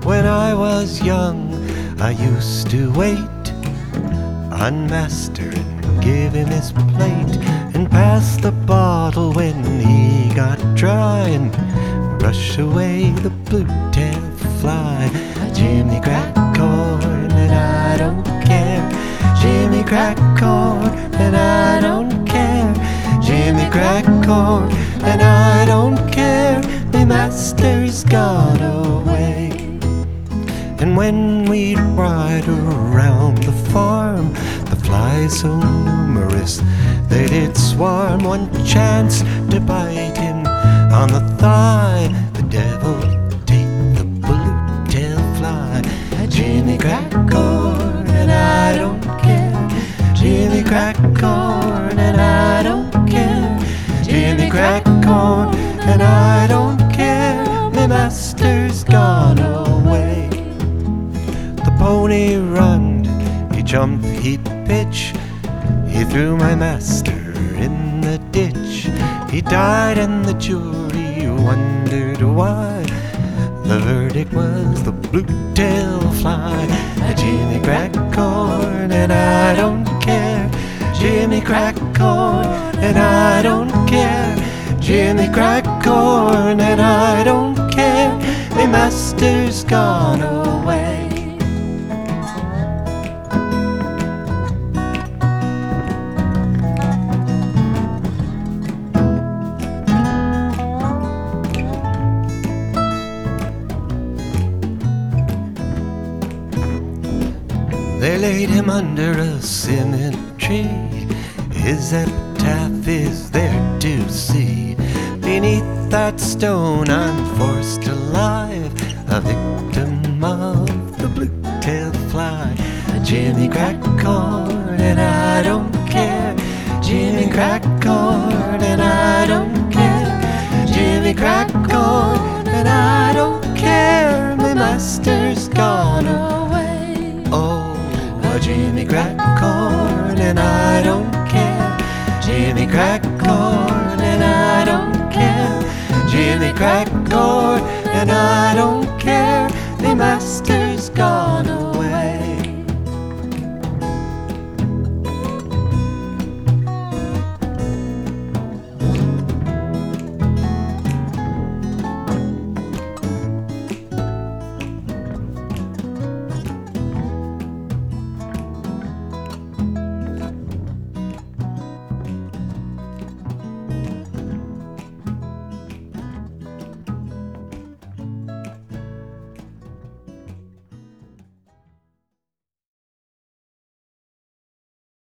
When I was young, I used to wait on master and give him his plate, and pass the bottle when he got dry, and brush away the blue-tailed fly. Jimmy crack corn and I don't care. Jimmy crack corn and I don't care. Jimmy crack corn and I don't care. My master's gone away. And when we'd ride around the farm, the flies so numerous they did swarm. One chance to bite him on the thigh, the devil take the blue-tailed fly. Jimmy crack corn and I don't care. Jimmy crack corn and I don't care. Jimmy crack corn and I don't care. My master's gone away. The pony runned, he jumped, he pitched, he threw my master in the ditch. He died and the jury wondered why. The verdict was the blue-tailed fly. Jimmy crack corn and I don't care. Jimmy crack corn and I don't care. Jimmy crack corn and I don't care. My master's gone away. They laid him under a cinnamon tree. His epitaph is there to see. Beneath that stone I'm forced alive, a victim of the blue-tailed fly. Jimmy crack corn and I don't care. Jimmy crack corn and I don't care. Jimmy crack corn and I don't care. My master's gone away. Oh, Jimmy crack corn and I don't care. Jimmy crack corn and I don't care. Jimmy crack corn and I don't